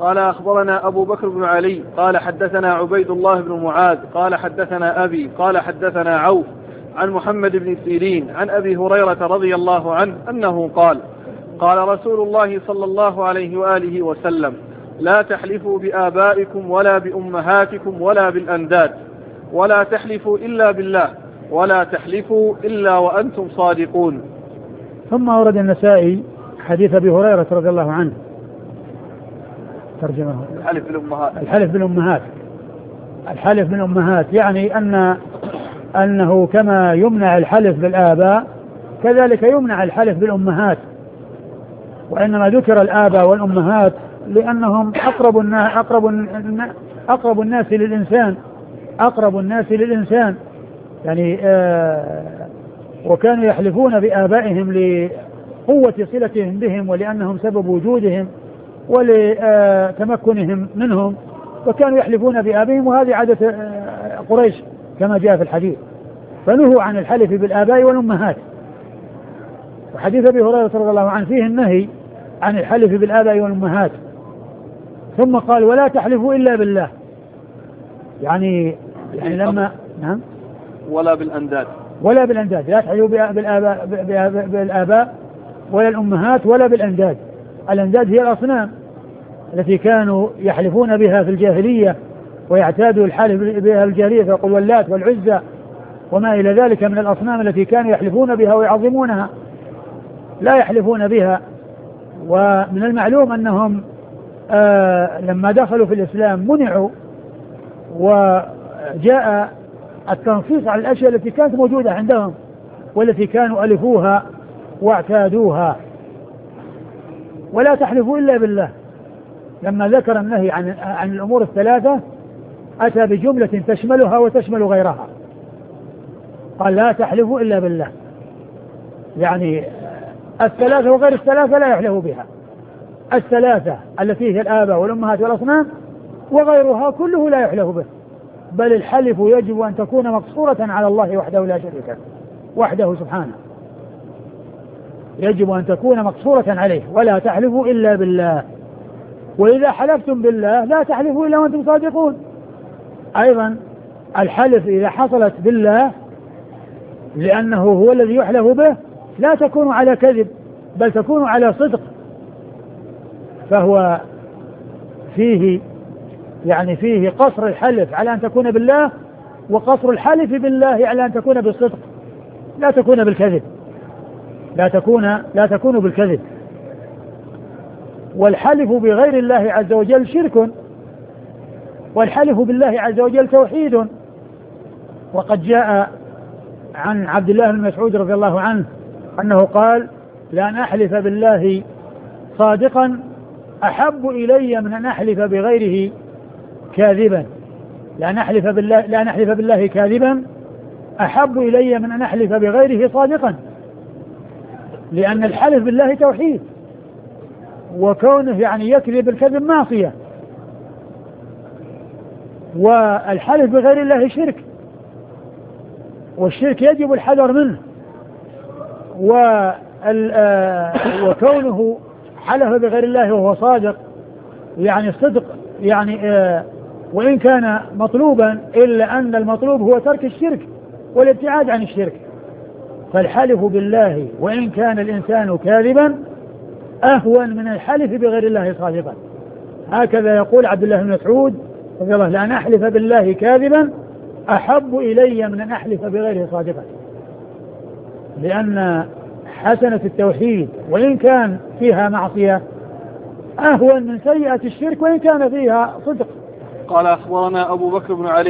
قال أخبرنا أبو بكر بن علي قال حدثنا عبيد الله بن معاذ قال حدثنا أبي قال حدثنا عوف عن محمد بن سيرين عن أبي هريرة رضي الله عنه أنه قال قال رسول الله صلى الله عليه وآله وسلم لا تحلفوا بآبائكم ولا بأمهاتكم ولا بالأنداد ولا تحلفوا إلا بالله ولا تحلفوا إلا وأنتم صادقون. ثم أورد النسائي حديث أبي هريرة رضي الله عنه ترجمه الحلف بالأمهات يعني أنه كما يمنع الحلف بالآباء كذلك يمنع الحلف بالأمهات، وإنما ذكر الآباء والأمهات لأنهم أقرب الناس للإنسان يعني وكانوا يحلفون بآبائهم لقوة صلتهم بهم ولأنهم سبب وجودهم ولتمكنهم منهم، وكانوا يحلفون بآبائهم، وهذه عادة قريش كما جاء في الحديث، فنهوا عن الحلف بالآباء والأمهات. وحديث أبي هريرة رضي الله عنه فيه النهي عن الحلف بالآباء والأمهات، ثم قال ولا تحلفوا إلا بالله، يعني لما نعم ولا بالأنداد لا تحلفوا بالآباء ولا الأمهات ولا بالأنداد. الأنداد هي الأصنام التي كانوا يحلفون بها في الجاهلية ويعتادوا الحلف بها الجاهلية، فيقول واللات والعزى وما إلى ذلك من الأصنام التي كانوا يحلفون بها ويعظمونها، لا يحلفون بها. ومن المعلوم أنهم لما دخلوا في الإسلام منعوا، وجاء التنصيص على الأشياء التي كانت موجودة عندهم والتي كانوا ألفوها واعتادوها. ولا تحلفوا إلا بالله، لما ذكر النهي عن الأمور الثلاثة أتى بجملة تشملها وتشمل غيرها، قال لا تحلفوا إلا بالله، يعني الثلاثة وغير الثلاثة لا يحلف بها، الثلاثة التي هي الآباء والأمهات والأصنام وغيرها كله لا يحلف به، بل الحلف يجب أن تكون مقصورة على الله وحده لا شريك له، وحده سبحانه يجب أن تكون مقصورة عليه. ولا تحلفوا إلا بالله، وإذا حلفتم بالله لا تحلفوا إلا وأنتم صادقون. أيضا الحلف إذا حصلت بالله لأنه هو الذي يحلف به لا تكون على كذب بل تكون على صدق، فهو فيه قصر الحلف على أن تكون بالله، وقصر الحلف بالله على أن تكون بالصدق، لا تكون بالكذب، لا تكون بالكذب. والحلف بغير الله عز وجل شرك، والحلف بالله عز وجل توحيد. وقد جاء عن عبد الله بن مسعود رضي الله عنه أنه قال لأن أحلف بالله صادقا أحب إلي من أن أحلف بغيره كاذبا، لأن أحلف بالله كاذبا أحب إلي من أن أحلف بغيره صادقا، لأن الحلف بالله توحيد، وكونه يعني يكذب الكذب معصية، والحلف بغير الله شرك، والشرك يجب الحذر منه. وكونه حلف بغير الله وهو صادق يعني الصدق يعني وإن كان مطلوبا إلا أن المطلوب هو ترك الشرك والابتعاد عن الشرك. فالحلف بالله وإن كان الإنسان كاذبا أهون من الحلف بغير الله صادقا. هكذا يقول عبد الله بن مسعود رضي الله عنه لأن أحلف بالله كاذبا أحب إلي من أن أحلف بغيره صادقا، لأن حسنة التوحيد وإن كان فيها معصية أهون من سيئة الشرك وإن كان فيها صدق. قال أخبرنا أبو بكر بن علي